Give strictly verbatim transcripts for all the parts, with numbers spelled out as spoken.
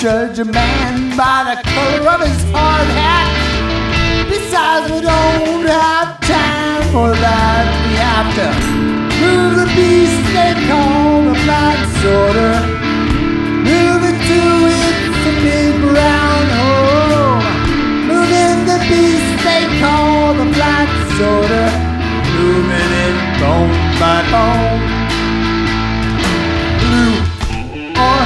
judge a man by the color of his hard hat. Besides, we don't have time for that. We have to move the beast they call the flat sorter. Move it to its a big brown hole. Moving the beast they call the flat sorter. Moving it bone by bone. Blue or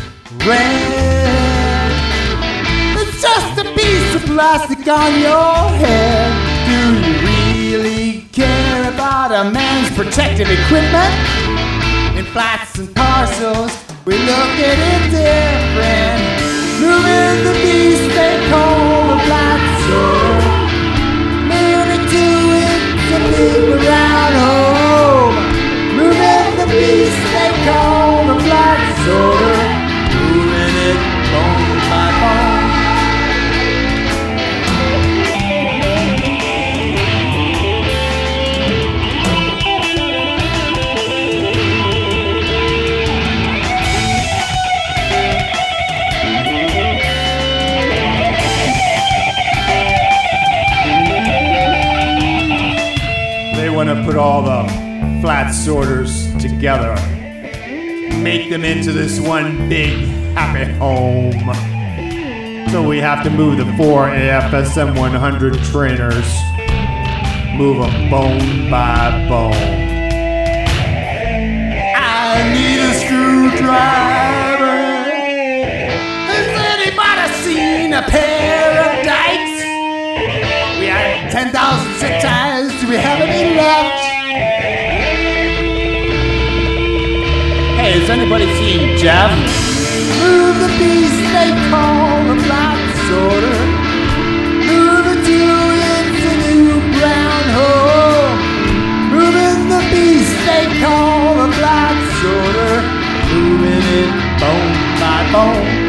red, it's just a piece of plastic on your head. Do you really care about a man's protective equipment? In flats and parcels, we look at it different. Moving the beast they call the flat sorter. Move it to it's a big round hole. Moving the beast they call the flat sorter. Moving it bone by bone. They want to put all the flat sorters together, make them into this one big happy home. So we have to move the four A F S M one hundred trainers, move them bone by bone. I need a screwdriver. Has anybody seen a pair of dikes? We had ten thousand zip ties. Do we have any left? Hey, has anybody seen Jeff? Move the beast they call the flat sorter. Move it to its a new brown hole. Moving the beast they call the flat sorter. Moving it bone by bone.